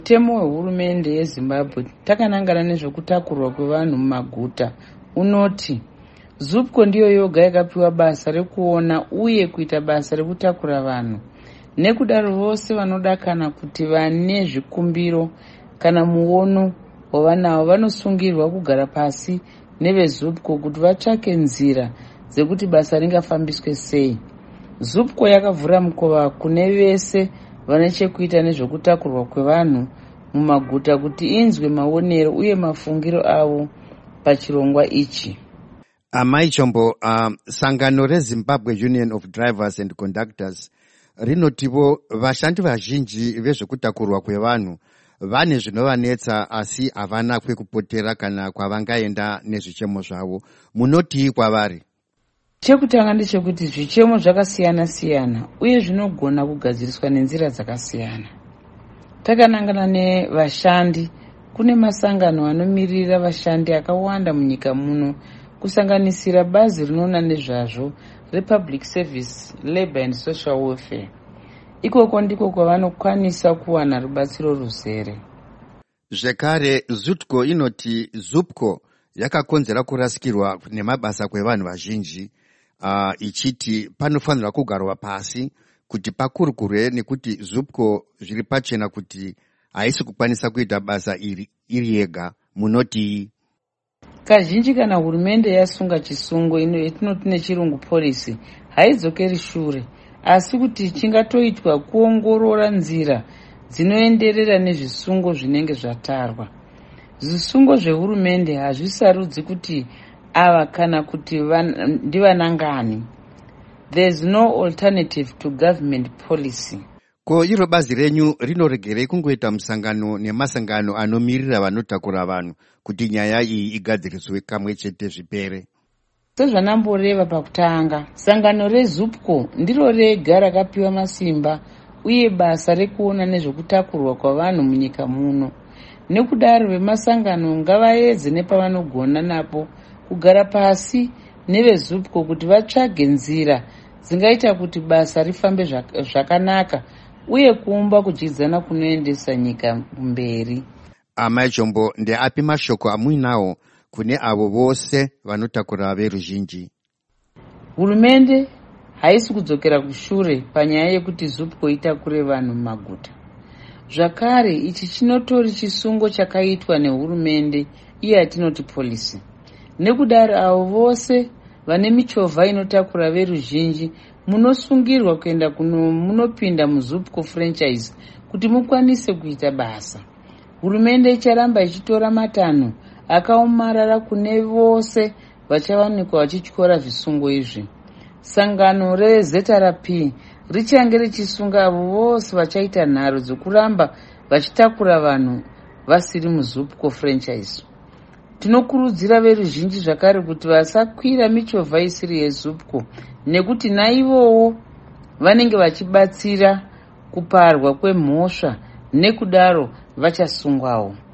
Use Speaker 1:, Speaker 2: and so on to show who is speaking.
Speaker 1: Mutemo wehurumende yeZimbabwe takanangana nezvekutakurwa kwevanhu mumaguta unoti ZUPCO ndiyo yoga yakapiwa basa rekuona uye kuita basa rekutakura vanhu. Nekudaro vose vanoda kana kuti vane zvikumbiro kana muono wavanawo vanosungirwa kugara pasi neveZUPCO kuti vatsvake nzira dzekuti basa ringafambiswe sei. ZUPCO yakavhura mukova kune vese vane chekuita nezvekutakurwa kwevanhu mumaguta kuti inzwe maonero uye mafungiro avo pachirongwa ichi.
Speaker 2: Amai Chombo, sangano reZimbabwe Union of Drivers and Conductors rinotivo vashandi vazhinji vezvekutakurwa kwevanhu vane zvinovanetsa asi havana kwekupotera kana kwavangaenda nezvichemo zvavo. Munotii kwavari?
Speaker 1: Chekutanga ndechekuti zvichemo zvakasiyana-siyana uye zvinogona kugadziriswa nenzira dzakasiyana. Takanangana nevashandi, kune masangano anomirira vashandi akawanda munyika muno, kusanganisira bazi rinoona nezvazvo rePublic Service, Labour and Social Welfare. Ikoko ndiko kwavanokwanisa kuwana rubatsiro ruzere.
Speaker 2: Zvekare, ZUTCO inoti ZUPCO yakakonzera kurasikirwa nemabasa kwevanhu vazhinji, ichiti panofanirwa kugarwa pasi kuti pakurukurwe nekuti ZUPCO zviri pachena kuti haisi kukwanisa kuita basa iri yega. Munoti
Speaker 1: kazhinji kana hurumende yasunga chisungo yatinoti nechirungu policy haidzokeri shure, asi kuti chingatoitwa kuongorora nzira dzinoenderera nezvisungo zvinenge zvatarwa. Zvisungo zvehurumende hazvisarudzi kuti ava kana kuti ndivanangani. There is no alternative to government policy.
Speaker 2: Ko iro bazi renyu rinoregerei kungoita musangano nemasangano anomirira vanotakura vanhu kuti nyaya iyi igadziriswe kamwe chete zvipere?
Speaker 1: Sezvanamboreva pakutanga, sangano reZUPCO ndiro rega rakapiwa masimba uye basa rekuona nezvekutakurwa kwavanhu munyika muno. Nekudaro vemasangano ngavaedze nepavanogona napo kugara pasi neveZUPCO kuti vatsvage nzira dzingaita kuti basa rifambe zvakanaka uye kuumba kudyidzana kunoendesa nyika mberi.
Speaker 2: Amai Chombo, ndeapi mashoko amuinawo kune avo vose vanotakura veruzhinji?
Speaker 1: Hurumende haisi kudzokera kushure panyaya yekuti ZUPCO itakure vanhu mumaguta. Zvakare, ichi chinotori chisungo chakaitwa nehurumende iye yatinoti policy. Nekudaro avo vose vane michovha inotakura veruzhinji munosungirwa kuenda munopinda muZUPCO franchise kuti mukwanise kuita basa. Hurumende icharamba ichitora matanho akaomarara kune vose vachawanikwa vachityora zvisungo izvi. Sangano reZRP richange richisunga avo vose vachaita nharo dzokuramba vachitakura vanhu vasiri muZUPCO franchise. Tinokurudzira veruzhinji zvakare kuti vasakwira michovha isiri yeZUPCO nekuti naivowo vanenge vachibatsira kuparwa kwemhosva, nekudaro vachasungwawo.